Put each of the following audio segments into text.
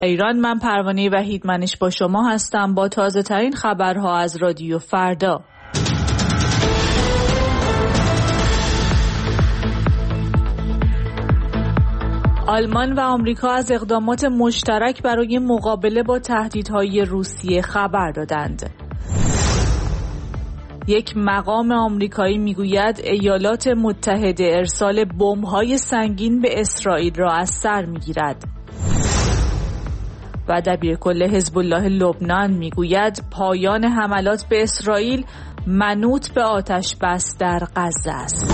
ایران، من پروانه وحیدمنش با شما هستم با تازه ترین خبرها از رادیو فردا. آلمان و آمریکا از اقدامات مشترک برای مقابله با تهدیدهای روسیه خبر دادند. یک مقام آمریکایی میگوید ایالات متحده ارسال بمب‌های سنگین به اسرائیل را از سر میگیرد. و دبیرکل حزب الله لبنان میگوید پایان حملات به اسرائیل منوط به آتش بس در غزه است.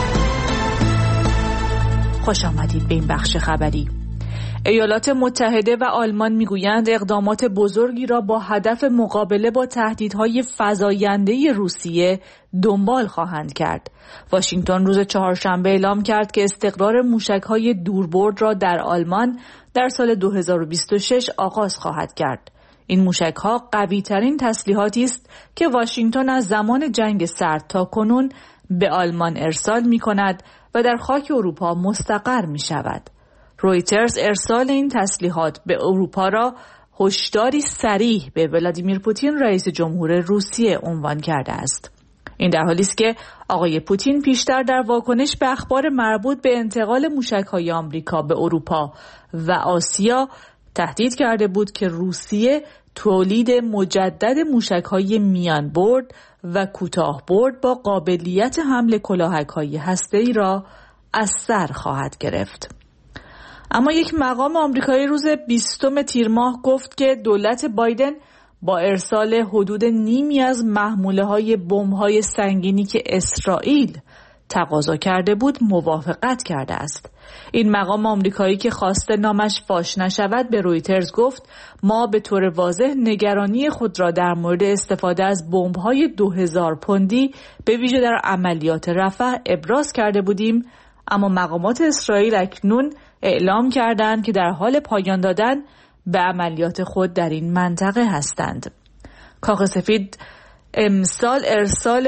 خوش آمدید به این بخش خبری. ایالات متحده و آلمان میگویند اقدامات بزرگی را با هدف مقابله با تهدیدهای فزاینده روسیه دنبال خواهند کرد. واشنگتن روز چهارشنبه اعلام کرد که استقرار موشک‌های دوربرد را در آلمان در سال 2026 آغاز خواهد کرد. این موشک‌ها قوی‌ترین تسلیحاتی است که واشنگتن از زمان جنگ سرد تا کنون به آلمان ارسال می‌کند و در خاک اروپا مستقر می‌شود. رویترز ارسال این تسلیحات به اروپا را هشداری صریح به ولادیمیر پوتین رئیس جمهور روسیه عنوان کرده است. این در حالی است که آقای پوتین پیشتر در واکنش به اخبار مربوط به انتقال موشک‌های آمریکا به اروپا و آسیا تهدید کرده بود که روسیه تولید مجدد موشک‌های میان برد و کوتاه برد با قابلیت حمل کلاهک‌های هسته‌ای را از سر خواهد گرفت. اما یک مقام آمریکایی روز 20 تیر ماه گفت که دولت بایدن با ارسال حدود نیمی از محموله‌های بمب‌های سنگینی که اسرائیل تقاضا کرده بود موافقت کرده است. این مقام آمریکایی که خواسته نامش فاش نشود به رویترز گفت ما به طور واضح نگرانی خود را در مورد استفاده از بمب‌های 2000 پوندی به ویژه در عملیات رفح ابراز کرده بودیم، اما مقامات اسرائیل اکنون اعلام کردند که در حال پایان دادن به عملیات خود در این منطقه هستند. کاخ سفید امسال ارسال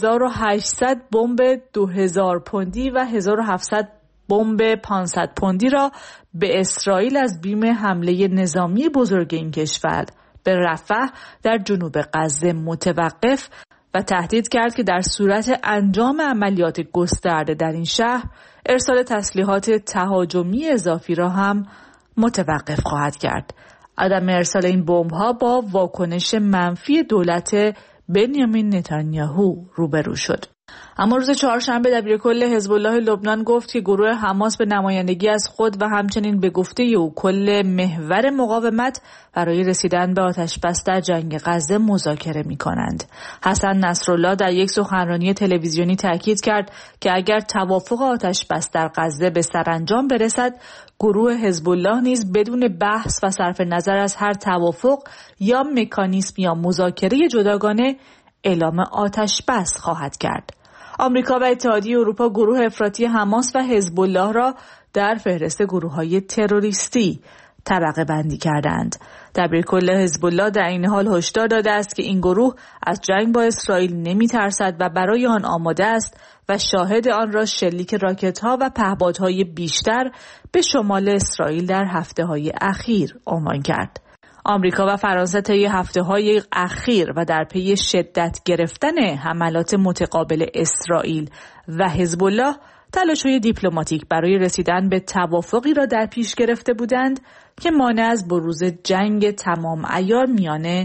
1800 بمب 2000 پوندی و 1700 بمب 500 پوندی را به اسرائیل از بیم حمله نظامی بزرگ این کشور به رفح در جنوب غزه متوقف و تهدید کرد که در صورت انجام عملیات گسترده در این شهر ارسال تسلیحات تهاجمی اضافی را هم متوقف خواهد کرد. عدم ارسال این بمب‌ها با واکنش منفی دولت بنیامین نتانیاهو روبرو شد. اما روز چهارشنبه دبیرکل حزب الله لبنان گفت که گروه حماس به نمایندگی از خود و همچنین به گفته او کل محور مقاومت برای رسیدن به آتش‌بس در جنگ غزه مذاکره می‌کنند. حسن نصرالله در یک سخنرانی تلویزیونی تاکید کرد که اگر توافق آتش‌بس در غزه به سرانجام برسد، گروه حزب الله نیز بدون بحث و صرف نظر از هر توافق یا مکانیزم یا مذاکره جداگانه اعلام آتش‌بس خواهد کرد. آمریکا و اتحادیه اروپا گروه افراطی حماس و حزب الله را در فهرست گروه‌های تروریستی طبقه بندی کردند. دبیرکل حزب الله در این حال هشدار داده است که این گروه از جنگ با اسرائیل نمی‌ترسد و برای آن آماده است و شاهد آن را شلیک راکت‌ها و پهپادهای بیشتر به شمال اسرائیل در هفته‌های اخیر عنوان کرد. آمریکا و فرانسه طی هفته‌های اخیر و در پی شدت گرفتن حملات متقابل اسرائیل و حزب الله تلاش‌های دیپلماتیک برای رسیدن به توافقی را در پیش گرفته بودند که مانع از بروز جنگ تمام عیار میان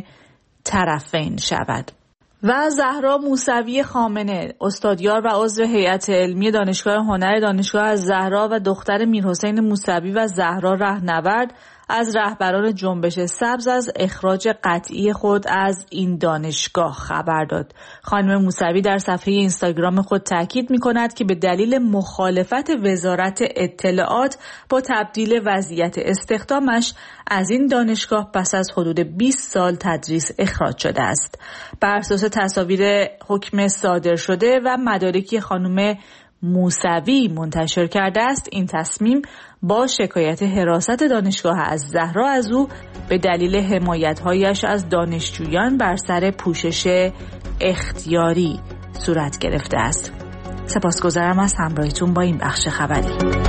طرفین شود. و زهرا موسوی خامنه، استادیار و عضو هیئت علمی دانشگاه هنر دانشگاه الزهرا و دختر میرحسین موسوی و زهرا رهنورد، از رهبران جنبش سبز از اخراج قطعی خود از این دانشگاه خبر داد. خانم موسوی در صفحه اینستاگرام خود تاکید می‌کند که به دلیل مخالفت وزارت اطلاعات با تبدیل وضعیت استخدامش از این دانشگاه پس از حدود 20 سال تدریس اخراج شده است. بر اساس تصاویر حکم صادر شده و مدارکی خانم موسوی منتشر کرده است، این تصمیم با شکایت حراست دانشگاه الزهرا از او به دلیل حمایت‌هایش از دانشجویان بر سر پوشش اختیاری صورت گرفته است. سپاسگزارم از همراهیتون با این بخش خبری.